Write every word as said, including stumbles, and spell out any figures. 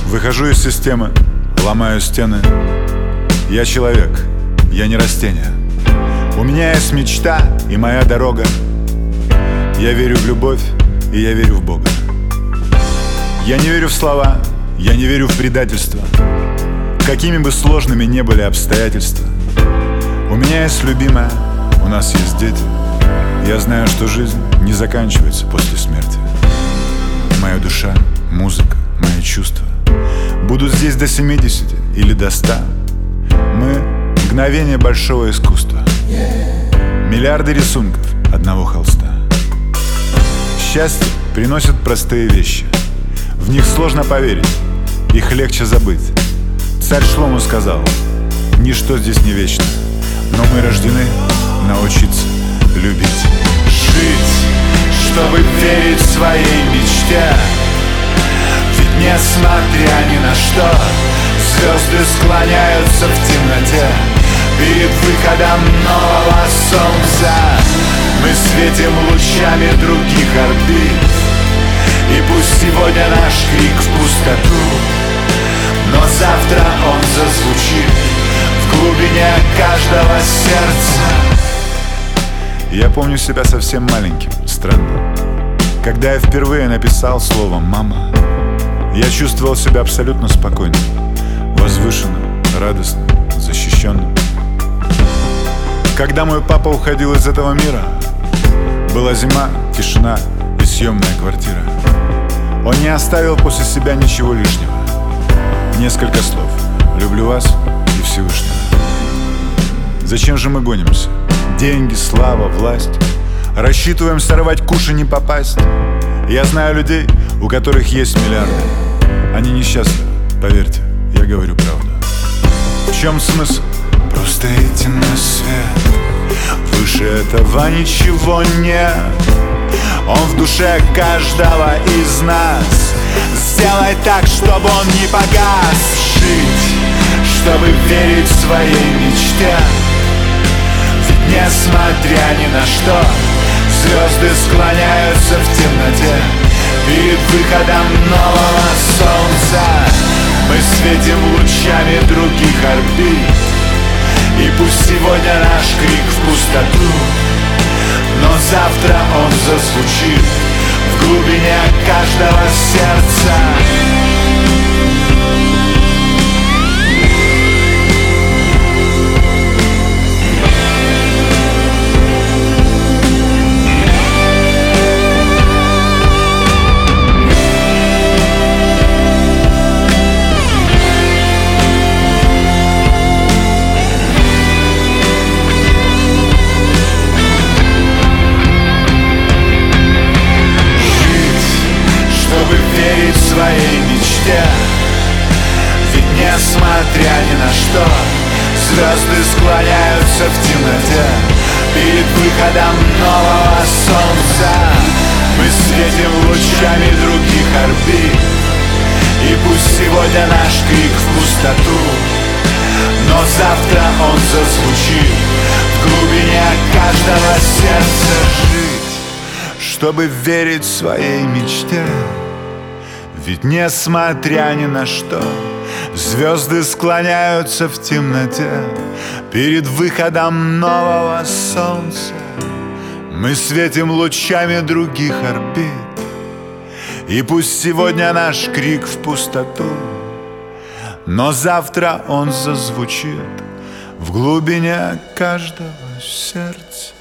Выхожу из системы, ломаю стены. Я человек, я не растение. У меня есть мечта и моя дорога. Я верю в любовь, и я верю в Бога. Я не верю в слова, я не верю в предательство. Какими бы сложными ни были обстоятельства. У меня есть любимая, у нас есть дети. Я знаю, что жизнь не заканчивается после смерти. Моя душа, музыка, мои чувства будут здесь до семидесяти или до ста. Мы — мгновение большого искусства. Миллиарды рисунков одного холста. Счастье приносит простые вещи. В них сложно поверить, их легче забыть. Царь Шлому сказал: ничто здесь не вечно, но мы рождены научиться любить. Жить, чтобы верить своей мечте. Ведь несмотря ни на что, звезды склоняются в темноте перед выходом нового солнца. Мы светим лучами других орбит, и пусть сегодня наш крик в пустоту, но завтра он зазвучит в глубине каждого сердца. Я помню себя совсем маленьким, странно. Когда я впервые написал слово «мама», я чувствовал себя абсолютно спокойным, возвышенным, радостным, защищенным. Когда мой папа уходил из этого мира, была зима, тишина и съемная квартира. Он не оставил после себя ничего лишнего. Несколько слов: люблю вас и Всевышнего. Зачем же мы гонимся? Деньги, слава, власть. Рассчитываем сорвать куш и не попасть. Я знаю людей, у которых есть миллиарды. Они несчастливы, поверьте, я говорю правду. В чем смысл? Просто идти на свет. Выше этого ничего нет. Он в душе каждого из нас. Сделай так, чтобы он не погас. Жить, чтобы верить в своей мечте. Ведь несмотря ни на что, звезды склоняются в темноте перед выходом нового солнца. Мы светим лучами других орбит, и пусть сегодня наш крик в пустоту, но завтра он зазвучит в глубине каждого сердца. Своей мечте. Ведь несмотря ни на что, звезды склоняются в темноте перед выходом нового солнца. Мы светим лучами других орбит, и пусть сегодня наш крик в пустоту, но завтра он зазвучит в глубине каждого сердца. Жить, чтобы верить в своей мечте. Ведь несмотря ни на что, звезды склоняются в темноте перед выходом нового солнца. Мы светим лучами других орбит, и пусть сегодня наш крик в пустоту, но завтра он зазвучит в глубине каждого сердца.